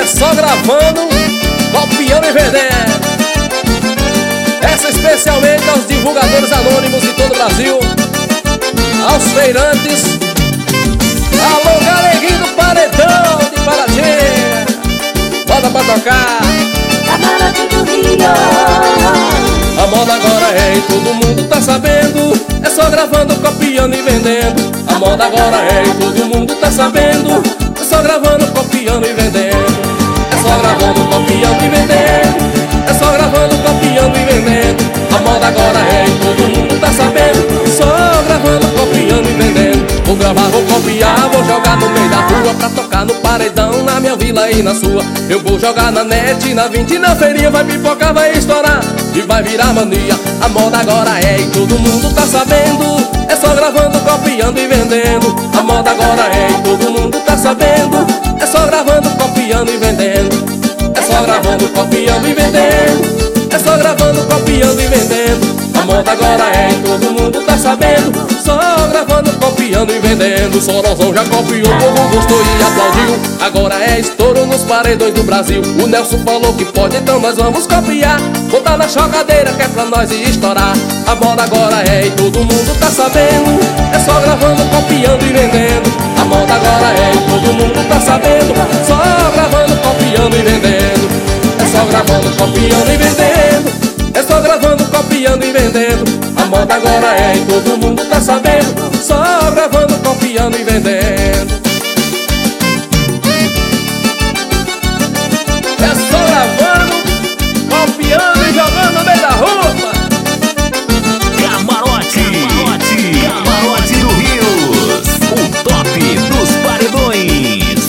só gravando, copiando e vendendo. Essa especialmente aos divulgadores anônimos de todo o Brasil, aos feirantes. Alô, galeguinho do Paredão de Paraty, bota pra tocar. Camarote do Rio. A moda agora é e todo mundo tá sabendo, é só gravando, copiando e vendendo. A moda agora é e todo mundo tá sabendo, é só gravando, copiando e vendendo. É só gravando, copiando e vendendo. É só gravando, copiando e vendendo. A moda agora é e todo mundo tá sabendo, só gravando, copiando e vendendo. Vou gravar, vou copiar, vou jogar no meio da rua pra tocar no paredão, na minha vila e na sua. Eu vou jogar na net, na 20 na feirinha, vai pipocar, vai estourar e vai virar mania. A moda agora é e todo mundo tá sabendo, é só gravando, copiando e vendendo. A moda agora é e todo mundo tá sabendo, é só gravando, copiando e vendendo. É só gravando, copiando e vendendo. É só gravando, copiando e vendendo. A moda agora é e todo mundo tá sabendo, só gravando, copiando e vendendo. Sorozão já copiou, o povo gostou e aplaudiu. Agora é estouro nos paredões do Brasil. O Nelson falou que pode, então nós vamos copiar. Botar na chocadeira que é pra nós ir estourar. A moda agora é e todo mundo tá sabendo, é só gravando, copiando e vendendo. A moda agora é e todo mundo tá sabendo, só gravando, copiando e vendendo. É só gravando, copiando e vendendo. É só gravando, copiando e vendendo. A moda agora é e todo mundo tá sabendo, só gravando, copiando e vendendo. É só gravando, copiando e jogando no meio da rua. Camarote do Rios, o top dos paredões.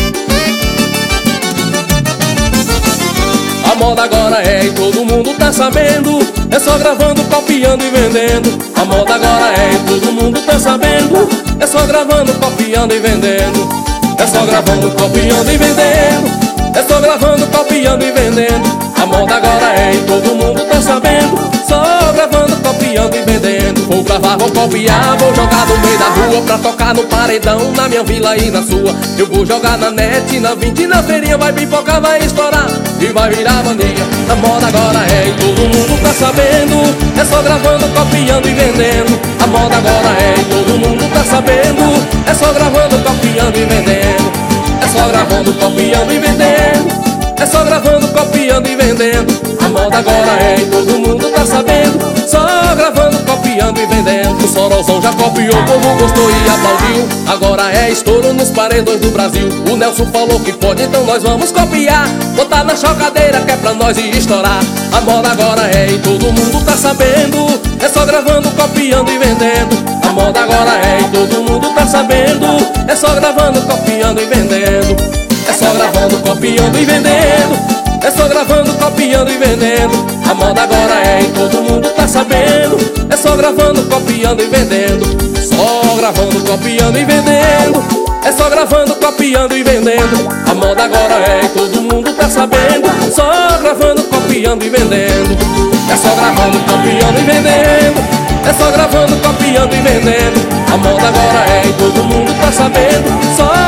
A moda agora é e todo mundo tá sabendo, é só gravando, copiando e vendendo. A moda agora é e todo mundo tá sabendo, é só gravando, copiando e vendendo. É só gravando, copiando e vendendo. É só gravando, copiando e vendendo. A moda agora é e todo mundo tá sabendo, só gravando, copiando e vendendo. Vou gravar, vou copiar, vou jogar no meio da rua pra tocar no paredão, na minha vila e na sua. Eu vou jogar na net, na 20 na feirinha, vai pipocar, vai estourar e vai virar mania. A moda agora é e todo mundo tá sabendo, é só gravando, copiando e vendendo. A moda agora é e todo mundo tá sabendo, é só gravando, copiando e vendendo. É só gravando, copiando e vendendo. É só gravando, copiando e vendendo. A moda agora é e todo mundo tá sabendo, só gravando, copiando e vendendo. O Sorozão já copiou, o povo gostou e aplaudiu. Agora é estouro nos paredões do Brasil. O Nelson falou que pode, então nós vamos copiar. Botar na chocadeira que é pra nós ir estourar. A moda agora é e todo mundo tá sabendo, é só gravando, copiando e vendendo. A moda agora é e todo mundo tá sabendo, é só gravando, copiando e vendendo. É só gravando, copiando e vendendo. É só gravando, copiando e vendendo. A moda agora é e todo mundo tá sabendo, é só gravando, copiando e vendendo. Só gravando, copiando e vendendo. É só gravando, copiando e vendendo. A moda agora é e todo mundo tá sabendo, só gravando, copiando e vendendo. É só gravando, copiando e vendendo. É só gravando, copiando e vendendo. A moda agora é e todo mundo tá sabendo, só